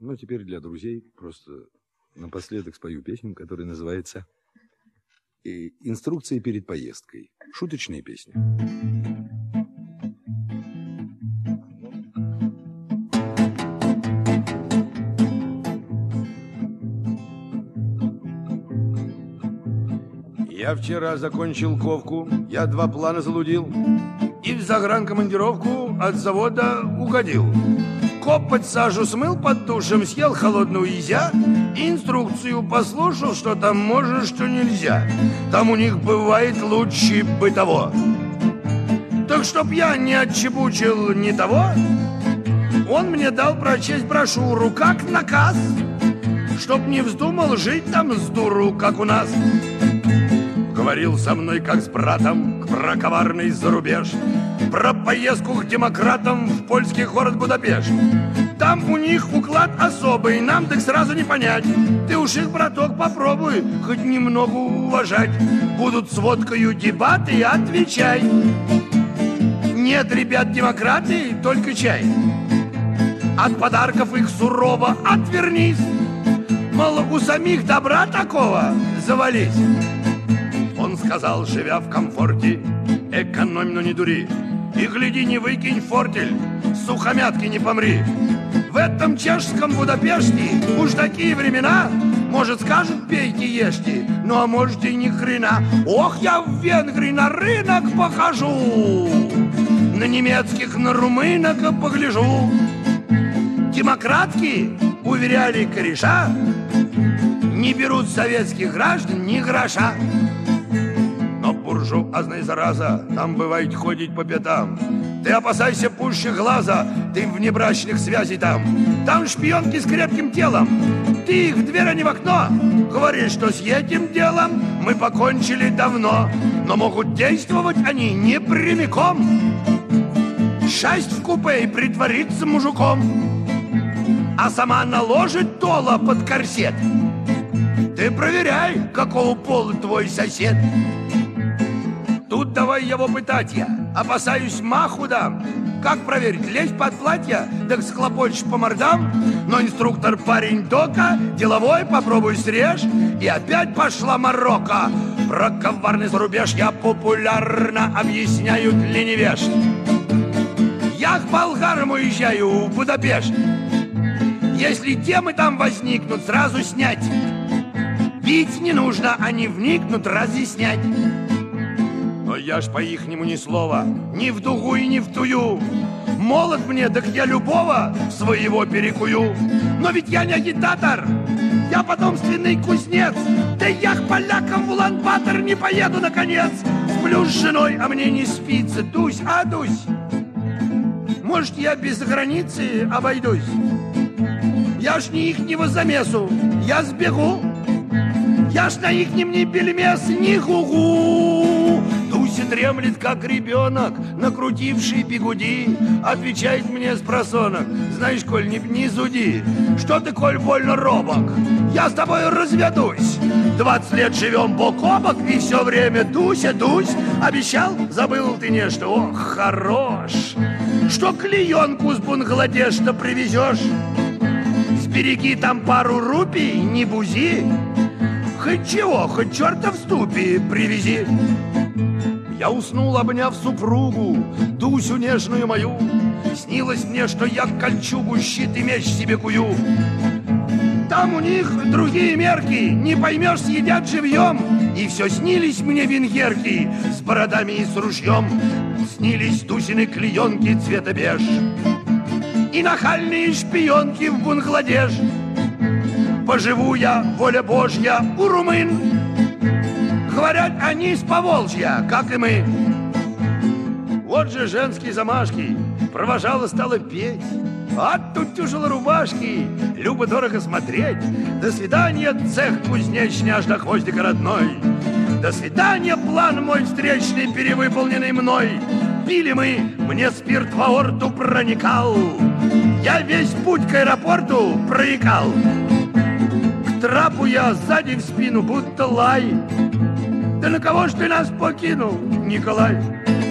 Ну, теперь для друзей просто напоследок спою песню, которая называется «Инструкции перед поездкой». Шуточные песни. Я вчера закончил ковку, я 2 плана залудил и в загранкомандировку от завода угодил. Копоть сажу смыл под душем, съел холодную изя, инструкцию послушал, что там можно, что нельзя. Там у них бывает лучше бы того. Так чтоб я не отчебучил ни того, он мне дал прочесть брошюру как наказ, чтоб не вздумал жить там с дуру, как у нас. Говорил со мной, как с братом, про коварный зарубеж, про поездку к демократам в польский город Будапешт. Там у них уклад особый, нам так сразу не понять. Ты уж их, браток, попробуй хоть немного уважать. Будут с водкою дебаты, отвечай. Нет, ребят, демократы, только чай. От подарков их сурово отвернись. Мол, у самих добра такого завались. Он сказал, живя в комфорте, экономь, но не дури. И гляди, не выкинь фортель, сухомятки не помри. В этом чешском Будапеште уж такие времена, может, скажут, пейте, ешьте, ну а может и ни хрена. Ох, я в Венгрии на рынок похожу, на немецких, на румынок погляжу. Демократки, уверяли кореша, не берут советских граждан ни гроша. Но буржуазная зараза там бывает ходить по пятам. Ты опасайся пуще глаза, ты внебрачных связей там. Там шпионки с крепким телом, ты их в дверь, а не в окно. Говоришь, что с этим делом мы покончили давно. Но могут действовать они не прямиком. Шасть в купе и притвориться мужиком, а сама наложит тола под корсет. Ты проверяй, какого пола твой сосед. Тут давай его пытать я, опасаюсь, маху дам. Как проверить, лезть под платье, так схлопочешь по мордам. Но инструктор парень дока, деловой, попробуй срежь. И опять пошла морока. Про коварный зарубеж я популярно объясняю для невежд. Я к болгарам уезжаю в Будапешт. Если темы там возникнут, сразу снять. Бить не нужно, они вникнут, разъяснять. Но я ж по-ихнему ни слова, ни в дугу и ни в тую. Молод мне, так я любого своего перекую. Но ведь я не агитатор, я потомственный кузнец. Да я к полякам в Улан-Батор не поеду, наконец. Сплю с женой, а мне не спится, дусь, а дусь. Может, я без границы обойдусь? Я ж не ихнего замесу, я сбегу. Я ж на ихнем не бельмес, не гугу. Дуся дремлет, как ребенок, накрутивший бигуди. Отвечает мне спросонок: знаешь, Коль, не зуди. Что ты, Коль, больно робок? Я с тобой разведусь. 20 лет живем бок о бок, и все время Дуся, Дусь. Обещал, забыл ты нечто, ох, хорош. Что клеенку с Бангладеш-то привезешь? Сбереги там пару рупий, не бузи. Хоть чего, хоть черта в ступе привези. Я уснул, обняв супругу, Дусю нежную мою. Снилось мне, что я кольчугу, щит и меч себе кую. Там у них другие мерки, не поймешь, съедят живьем. И все снились мне венгерки с бородами и с ружьем. Снились Дусины клеенки цвета беж и нахальные шпионки в Бангладеш. Поживу я, воля Божья, у румын. Говорят, они с Поволжья, как и мы. Вот же женские замашки, провожала, стала петь. Оттутюжила рубашки, любо-дорого смотреть. До свидания, цех кузнечный, аж до хвостика родной. До свидания, план мой встречный, перевыполненный мной. Пили мы, мне спирт в аорту проникал. Я весь путь к аэропорту проекал. К трапу я сзади в спину, будто лай. Да на кого ж ты нас покинул, Николай?